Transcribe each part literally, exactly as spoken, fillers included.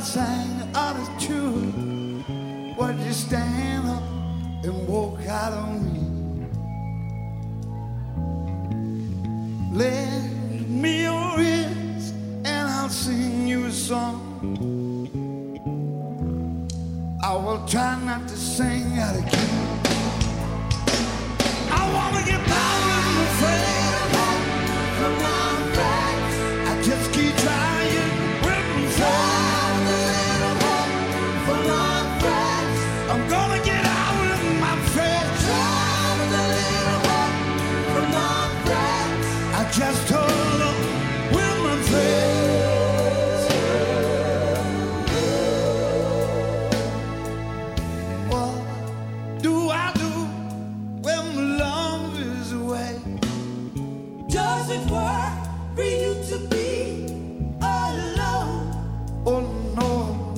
sang out of tune, would you stand up and walk out on me? Lend me your ears and I'll sing you a song. I will try not to sing out of key. I wanna get by with my friends, from my friends. I just keep trying with my friends, from my friends. I'm gonna get out with my friends, from my friends. I just told them with my friends. What do I do when my love is away? Does it work for you to be alone? Oh no.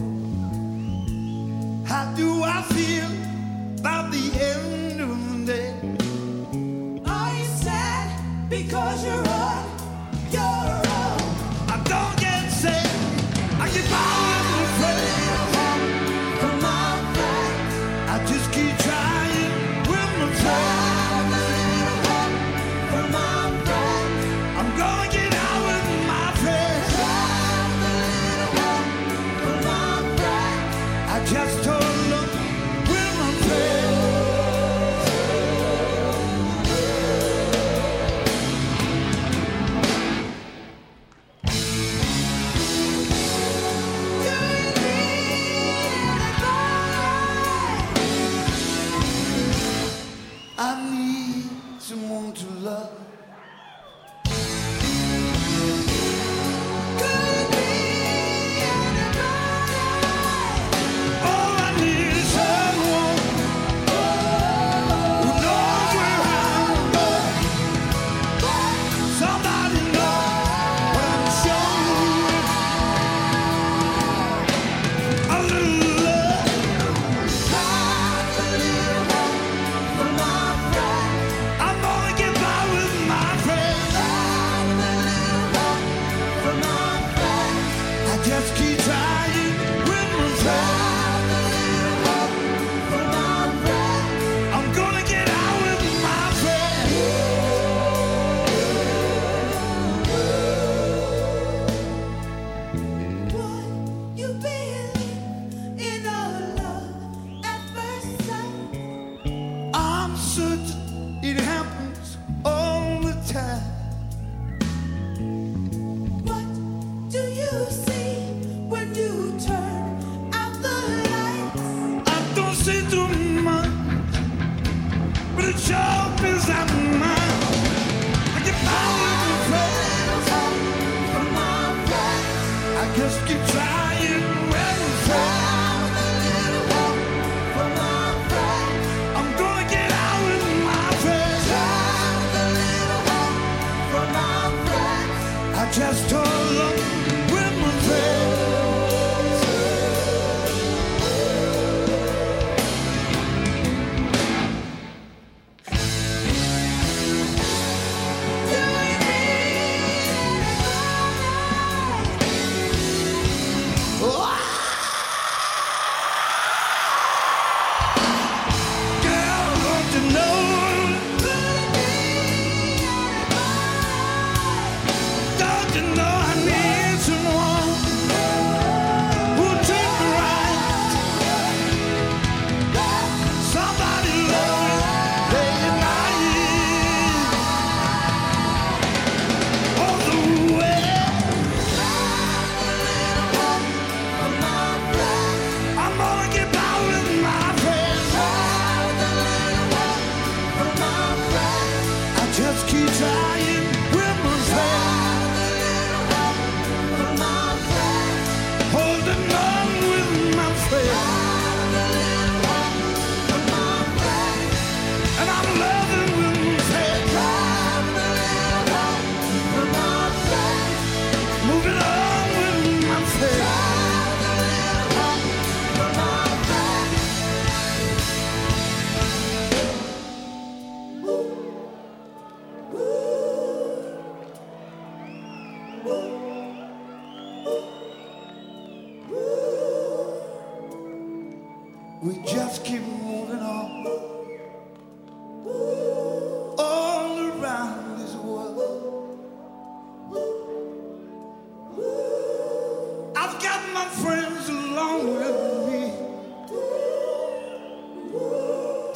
How do I feel about the end of the day? Are you sad because you're on your own? I don't get sick. I get by with my friends, From my friends, I just keep trying with my friends. from my friends, I'm gonna get out with my friends. from my friends. I just told them with my friends. I need someone to love. All I need is someone who knows where I'm going. Somebody knows when I'm showing a little love. I'm gonna get by with my friends. I just keep trying with my friends. I'm gonna get out with my friends. Would you believe in our love at first sight? I'm certain it happens all the time. What do you see when you turn out the lights? I don't see too much, but it sure feels like mine. I get by with my friends. From my friends, I just keep trying with my friends. from my friends, I'm gonna get out with my friends. from my friends. I just told them with my friends.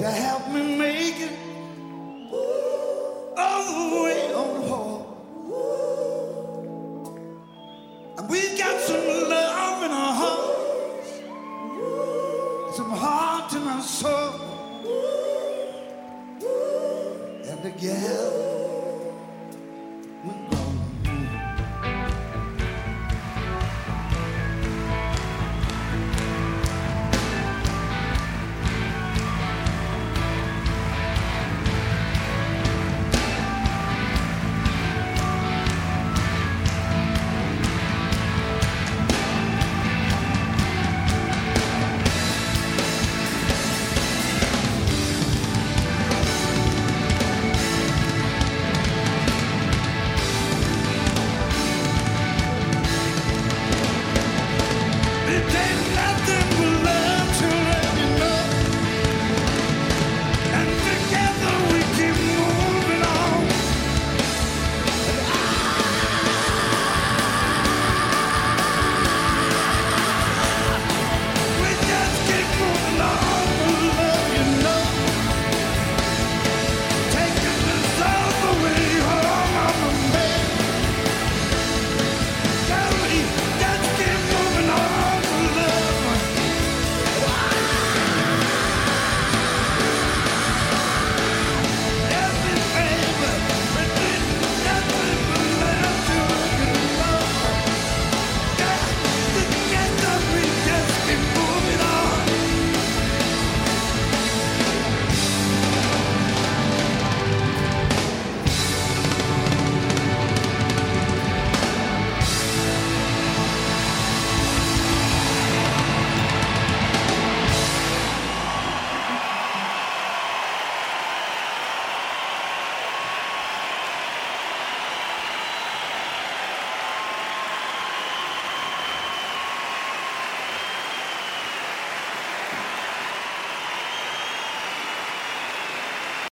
to help me make it all the way on home. And we got some love in our hearts, some heart in our soul, and together